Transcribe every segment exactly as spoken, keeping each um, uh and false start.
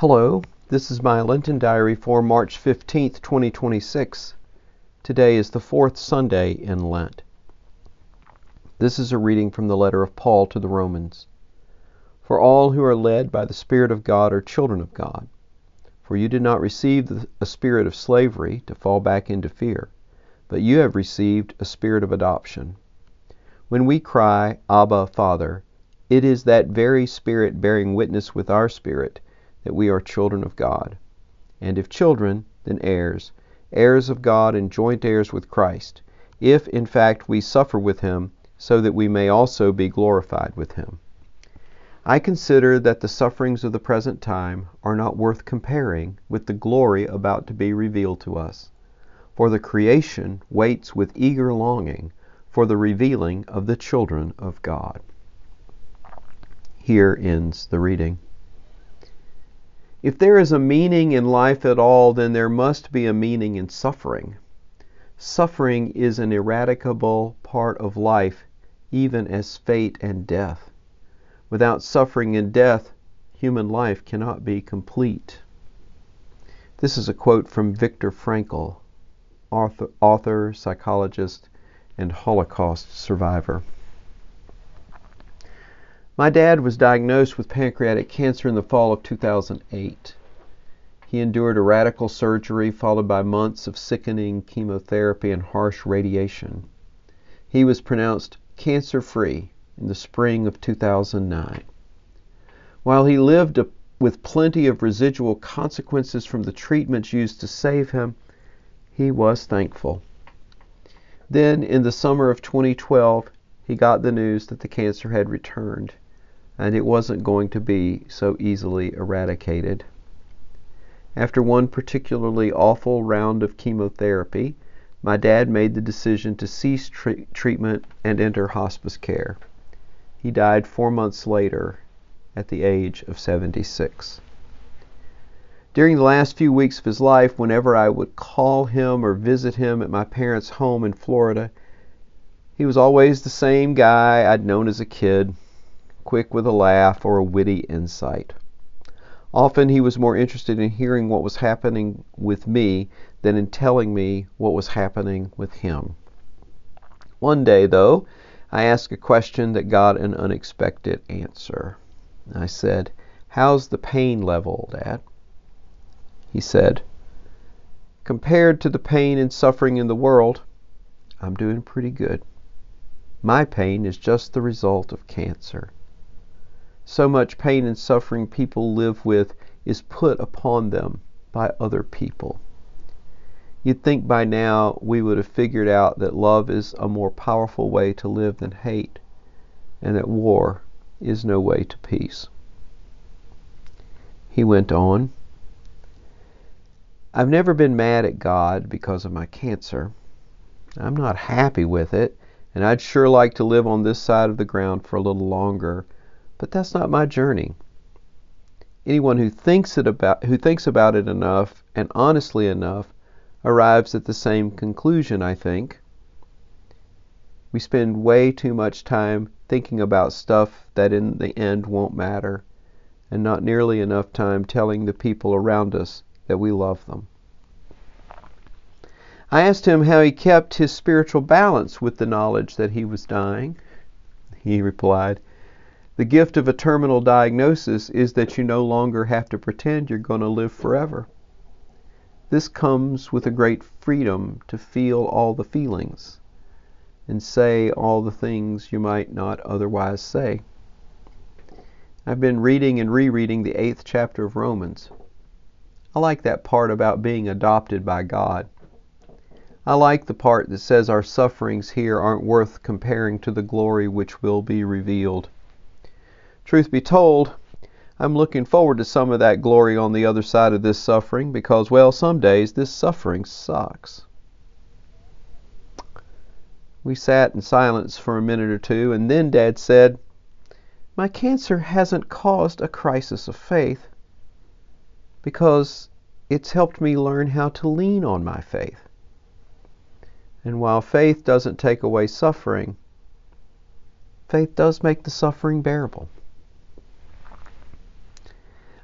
Hello, this is my Lenten Diary for March fifteenth, twenty twenty-six. Today is the fourth Sunday in Lent. This is a reading from the letter of Paul to the Romans. For all who are led by the Spirit of God are children of God. For you did not receive a spirit of slavery to fall back into fear, but you have received a spirit of adoption. When we cry, Abba, Father, it is that very Spirit bearing witness with our spirit that we are children of God. And if children, then heirs, heirs of God and joint heirs with Christ, if in fact we suffer with him, so that we may also be glorified with him. I consider that the sufferings of the present time are not worth comparing with the glory about to be revealed to us. For the creation waits with eager longing for the revealing of the children of God. Here ends the reading. If there is a meaning in life at all, then there must be a meaning in suffering. Suffering is an ineradicable part of life, even as fate and death. Without suffering and death, human life cannot be complete. This is a quote from Viktor Frankl, author, author, psychologist, and Holocaust survivor. My dad was diagnosed with pancreatic cancer in the fall of two thousand eight. He endured a radical surgery followed by months of sickening chemotherapy and harsh radiation. He was pronounced cancer-free in the spring of two thousand nine. While he lived with plenty of residual consequences from the treatments used to save him, he was thankful. Then, in the summer of twenty twelve, he got the news that the cancer had returned, and it wasn't going to be so easily eradicated. After one particularly awful round of chemotherapy, my dad made the decision to cease tre- treatment and enter hospice care. He died four months later at the age of seventy-six. During the last few weeks of his life, whenever I would call him or visit him at my parents' home in Florida, he was always the same guy I'd known as a kid, quick with a laugh or a witty insight. Often he was more interested in hearing what was happening with me than in telling me what was happening with him. One day, though, I asked a question that got an unexpected answer. I said, "How's the pain level, Dad?" He said, "Compared to the pain and suffering in the world, I'm doing pretty good. My pain is just the result of cancer. So much pain and suffering people live with is put upon them by other people. You'd think by now we would have figured out that love is a more powerful way to live than hate, and that war is no way to peace." He went on, "I've never been mad at God because of my cancer. I'm not happy with it, and I'd sure like to live on this side of the ground for a little longer, but that's not my journey. Anyone who thinks it about who thinks about it enough and honestly enough arrives at the same conclusion, I think. We spend way too much time thinking about stuff that in the end won't matter, and not nearly enough time telling the people around us that we love them." I asked him how he kept his spiritual balance with the knowledge that he was dying. He replied, "The gift of a terminal diagnosis is that you no longer have to pretend you're going to live forever. This comes with a great freedom to feel all the feelings and say all the things you might not otherwise say." I've been reading and rereading the eighth chapter of Romans. I like that part about being adopted by God. I like the part that says our sufferings here aren't worth comparing to the glory which will be revealed. Truth be told, I'm looking forward to some of that glory on the other side of this suffering because, well, some days this suffering sucks. We sat in silence for a minute or two, and then Dad said, "My cancer hasn't caused a crisis of faith because it's helped me learn how to lean on my faith. And while faith doesn't take away suffering, faith does make the suffering bearable."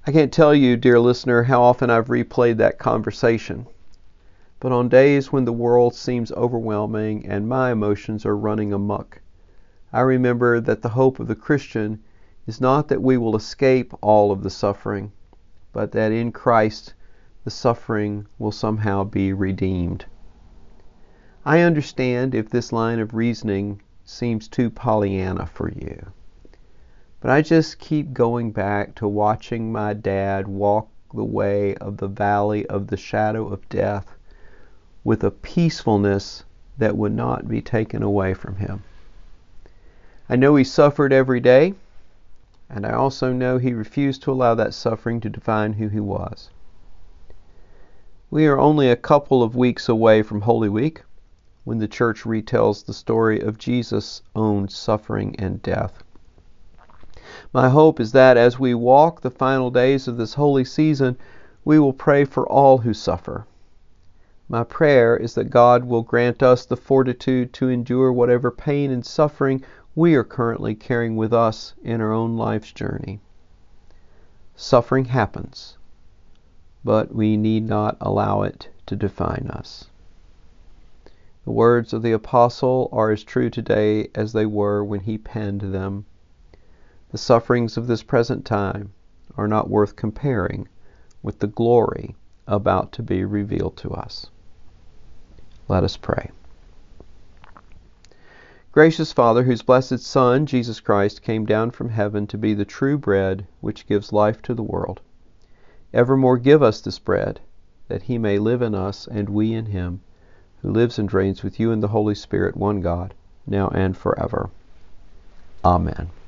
I can't tell you, dear listener, how often I've replayed that conversation. But on days when the world seems overwhelming and my emotions are running amok, I remember that the hope of the Christian is not that we will escape all of the suffering, but that in Christ the suffering will somehow be redeemed. I understand if this line of reasoning seems too Pollyanna for you, but I just keep going back to watching my dad walk the way of the valley of the shadow of death with a peacefulness that would not be taken away from him. I know he suffered every day, and I also know he refused to allow that suffering to define who he was. We are only a couple of weeks away from Holy Week, when the church retells the story of Jesus' own suffering and death. My hope is that as we walk the final days of this holy season, we will pray for all who suffer. My prayer is that God will grant us the fortitude to endure whatever pain and suffering we are currently carrying with us in our own life's journey. Suffering happens, but we need not allow it to define us. The words of the apostle are as true today as they were when he penned them. The sufferings of this present time are not worth comparing with the glory about to be revealed to us. Let us pray. Gracious Father, whose blessed Son, Jesus Christ, came down from heaven to be the true bread which gives life to the world, evermore give us this bread, that he may live in us and we in him, who lives and reigns with you in the Holy Spirit, one God, now and forever. Amen.